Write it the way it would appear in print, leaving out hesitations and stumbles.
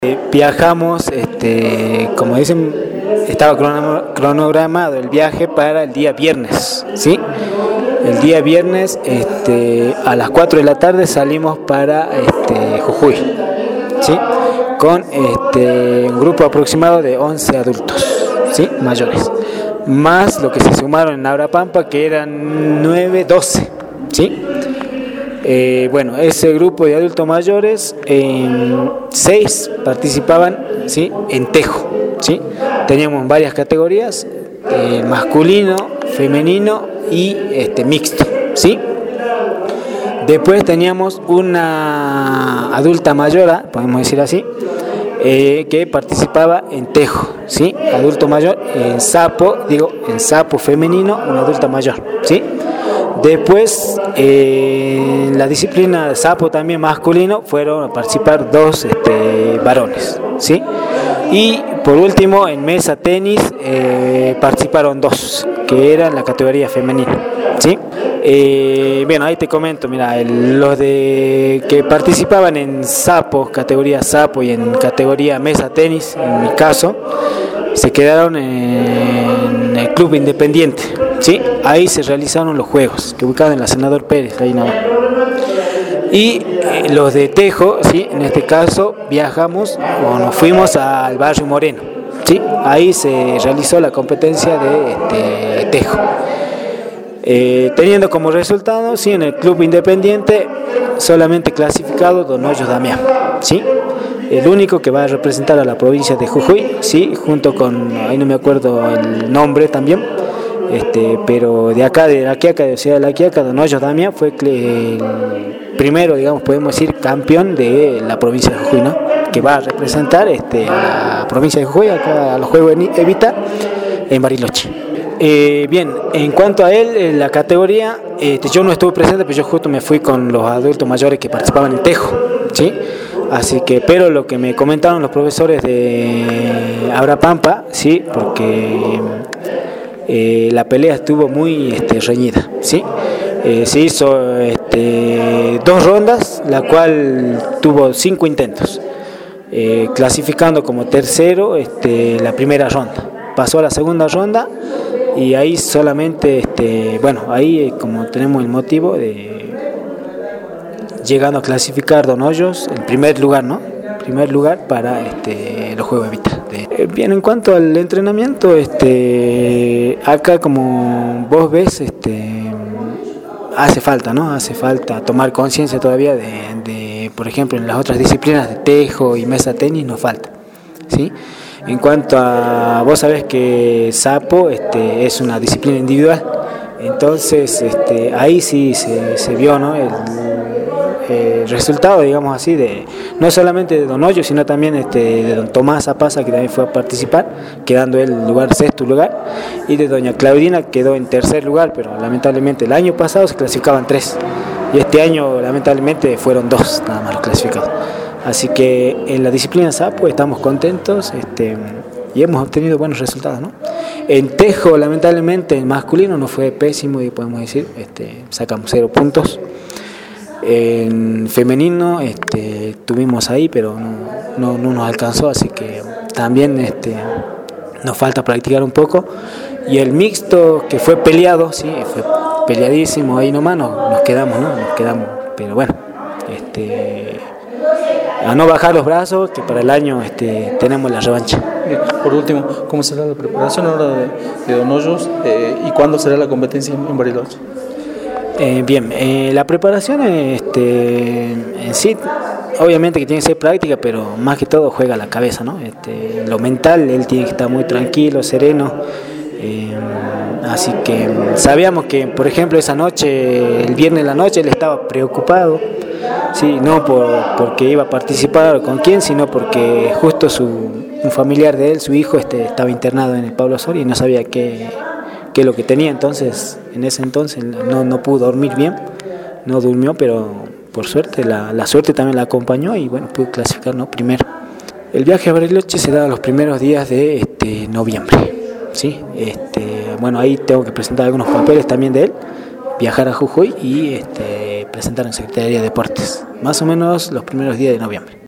Viajamos, como dicen, estaba cronogramado el viaje para el día viernes, ¿sí? El día viernes, a las 4 de la tarde salimos para Jujuy, ¿sí? Con un grupo aproximado de 11 adultos, ¿sí? Mayores, más lo que se sumaron en Abrapampa, que eran 9, 12, ¿sí? Bueno, ese grupo de adultos mayores, 6 participaban, ¿sí? En tejo, ¿sí? Teníamos varias categorías, masculino, femenino y mixto, ¿sí? Después teníamos una adulta mayor, podemos decir así, que participaba en tejo, ¿sí? Adulto mayor, en sapo femenino, una adulta mayor, ¿sí? Después, en la disciplina de sapo también masculino, fueron a participar 2 varones, ¿sí? Y por último, en mesa tenis, participaron 2, que eran la categoría femenina, ¿sí? Bien, ahí te comento, mira, los que participaban en sapo, categoría sapo, y en categoría mesa tenis, en mi caso, se quedaron en el Club Independiente, ¿sí? Ahí se realizaron los juegos, que ubicaban en la Senador Pérez, ahí nada más. Y los de tejo, ¿sí? En este caso viajamos o nos fuimos al Barrio Moreno, ¿sí? Ahí se realizó la competencia de tejo. Teniendo como resultado, ¿sí? En el Club Independiente solamente clasificado Don Hoyos Damián, ¿sí? El único que va a representar a la provincia de Jujuy, ¿sí? Junto con, ahí no me acuerdo el nombre también, pero de acá, de La Quiaca, de Ciudad de La Quiaca, Don Hoyos Damián fue el primero, digamos, podemos decir, campeón de la provincia de Jujuy, ¿no? Que va a representar a la provincia de Jujuy, acá a los Juegos Evita, en Bariloche. Bien, en cuanto a él, la categoría, yo no estuve presente, pero yo justo me fui con los adultos mayores que participaban en tejo, ¿sí? Así que, pero lo que me comentaron los profesores de Abrapampa, ¿sí? Porque la pelea estuvo muy reñida, ¿sí? Se hizo 2 rondas, la cual tuvo 5 intentos, clasificando como tercero la primera ronda. Pasó a la segunda ronda y ahí solamente, ahí como tenemos el motivo de llegando a clasificar Don Hoyos, el primer lugar, ¿no? Primer lugar para los Juegos Evita. Bien, en cuanto al entrenamiento, acá como vos ves, hace falta, ¿no? Hace falta tomar conciencia todavía de, por ejemplo, en las otras disciplinas de tejo y mesa tenis nos falta, ¿sí? En cuanto a, vos sabés que sapo es una disciplina individual, entonces ahí sí se vio, ¿no? El resultado, digamos así, de no solamente de Don Hoyo, sino también de Don Tomás Zapasa, que también fue a participar, quedando él en sexto lugar, y de Doña Claudina quedó en tercer lugar, pero lamentablemente el año pasado se clasificaban 3 y este año lamentablemente fueron 2 nada más los clasificados. Así que en la disciplina sapo estamos contentos y hemos obtenido buenos resultados, ¿no? En tejo, lamentablemente, en masculino no fue pésimo, y podemos decir, sacamos 0 puntos. En femenino tuvimos ahí, pero no nos alcanzó, así que también nos falta practicar un poco. Y el mixto, que fue peleado, sí, fue peleadísimo, ahí nomás nos quedamos, ¿no? Nos quedamos, pero bueno, a no bajar los brazos, que para el año tenemos la revancha. Por último, ¿cómo será la preparación ahora de Don Hoyos y cuándo será la competencia en Bariloche? Bien, la preparación en sí, obviamente que tiene que ser práctica, pero más que todo juega la cabeza, ¿no? Lo mental, él tiene que estar muy tranquilo, sereno. Así que sabíamos que, por ejemplo, esa noche, el viernes en la noche, él estaba preocupado, sí, no porque iba a participar o con quién, sino porque justo un familiar de él, su hijo, estaba internado en el Pablo Soria y no sabía qué es lo que tenía. Entonces, en ese entonces no pudo dormir bien, no durmió, pero por suerte, la suerte también la acompañó y bueno, pudo clasificar, ¿no? Primero. El viaje a Bariloche se da los primeros días de noviembre, ¿sí? Bueno, ahí tengo que presentar algunos papeles también de él, viajar a Jujuy y presentar en Secretaría de Deportes, más o menos los primeros días de noviembre.